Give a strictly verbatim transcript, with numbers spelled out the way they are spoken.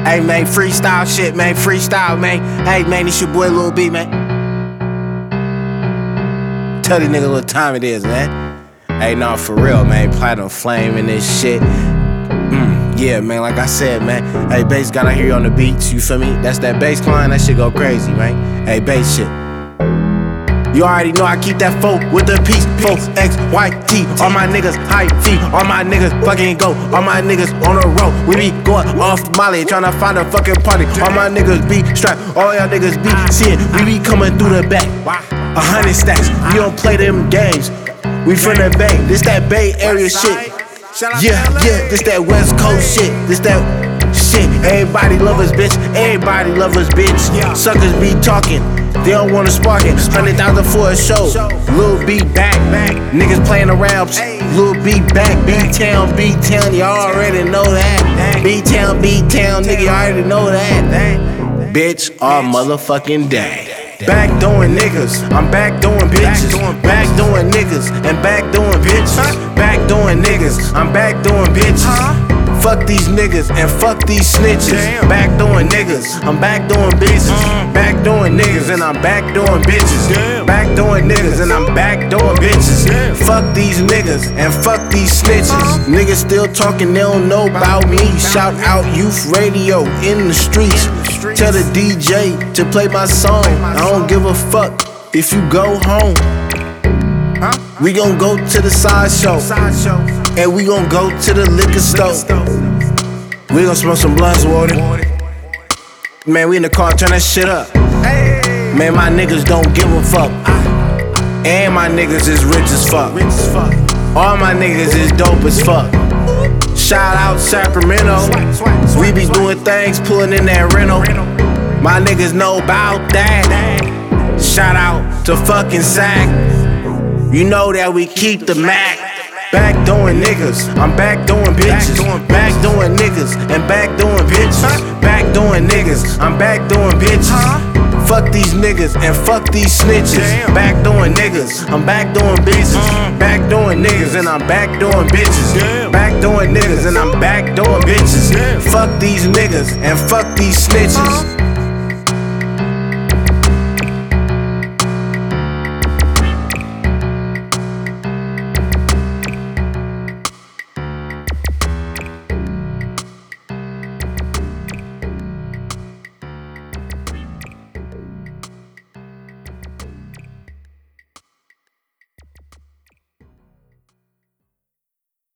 Hey man, freestyle shit, man, freestyle, man. Hey man, it's your boy Lil B, man. Tell these niggas what time it is, man. Hey, nah, for real, man. Platinum Flame and this shit. Mm, yeah, man, like I said, man. Hey, bass gotta hear you on the beats, you feel me? That's that bass line, that shit go crazy, man. Hey, bass shit. You already know I keep that four with the piece. Four X Y T. All my niggas high feet. All my niggas fucking go. All my niggas on the road. We be going off Molly, tryna find a fucking party. All my niggas be strapped. All y'all niggas be seeing. We be coming through the back. A hundred stacks. We don't play them games. We from the Bay. This that Bay Area shit. Yeah, yeah. This that West Coast shit. This that shit. Everybody love us, bitch. Everybody love us, bitch. Suckers be talking. They don't wanna spark it. Hundred thousand for a show. Lil B back, back. Niggas playing around. Lil B back. B-Town, B-Town. Y'all already know that. B-Town, B-Town. Nigga, you already know that. Bitch, all motherfucking day. Back doing niggas. I'm back doing bitches. Back doing niggas. And back doing bitches. Back doing niggas. I'm back doing bitches. Fuck these niggas and fuck these snitches. Back doing niggas, I'm back doing bitches. Back doing niggas and I'm back doing bitches. Back doing niggas and I'm back doing bitches. Fuck these niggas and fuck these snitches. Niggas still talking, they don't know about me. Shout out Youth Radio in the streets. Tell the D J to play my song. I don't give a fuck if you go home. We gon' go to the sideshow, and we gon' go to the liquor store. We gon' smoke some blunts, water. Man, we in the car, turn that shit up. Man, my niggas don't give a fuck. And my niggas is rich as fuck. All my niggas is dope as fuck. Shout out Sacramento. We be doing things, pulling in that rental. My niggas know about that. Shout out to fucking Sac. You know that we keep the Mac. Back doing niggas, I'm back doing bitches. Back doing niggas and back doing bitches. Back doing niggas, I'm back doing bitches. Fuck these niggas and fuck these snitches. Back doing niggas, I'm back doing bitches. Back doing niggas and I'm back doing bitches. Back doing niggas and I'm back doing bitches. Fuck these niggas and fuck these snitches.